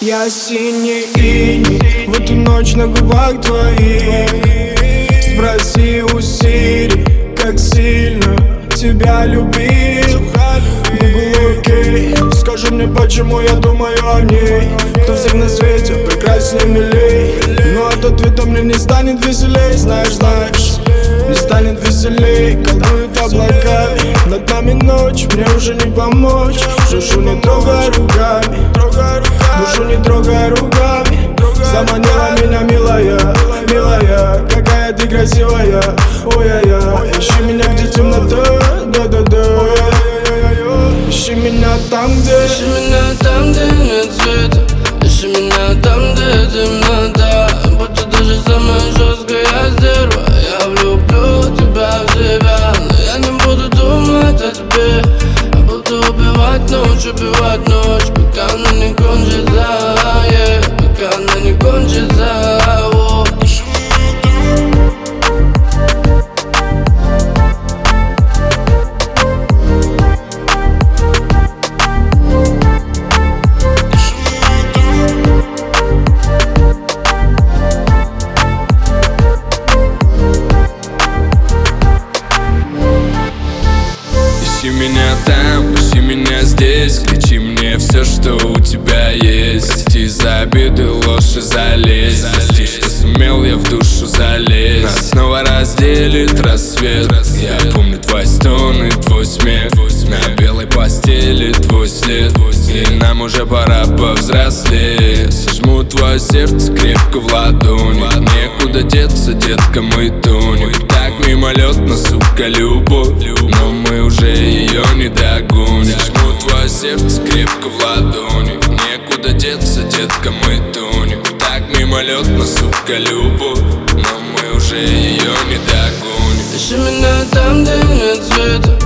Я синий иней в эту ночь на губах твоих. Спроси у Сири, как сильно тебя любил. Google, окей, скажи мне, почему я думаю о ней. Кто всех на свете прекраснее, милей. Но от ответа мне не станет веселей. Знаешь, не станет веселей. Колдуют облака, над нами ночь, мне уже не помочь. Душу не трогай руками, душу не трогай руками. Заманила меня, милая, милая, какая ты красивая. Ой-ой-ой, ищи меня, где темнота, да-да-да. Ищи меня там, где нет света. Ищи меня там, где темнота. Будто даже самая жесткая стерва. Я влюблю тебя в себя, но я не буду думать о тебе. Я буду убивать ночь, пока она не кончится, пока она не кончится. Ищи меня там, ищи меня здесь. Кричи мне все, что у тебя есть. Прости за обиды, ложь и за лесть. Прости, что сумел я в душу залезть. Нас снова разделит рассвет. Я помню твой стон и твой смех. На белой постели твой след. И нам уже пора повзрослеть. Сожму твое сердце крепко в ладони. Некуда деться, детка, мы тонем. Так мимолетно, сука, любовь, но мы уже ее не догоним. Жму твое сердце крепко в ладони. Некуда деться, детка, мы тонем. Так мимолетно, сука, любовь, но мы уже ее не догоним. Ищи меня там, где нет света.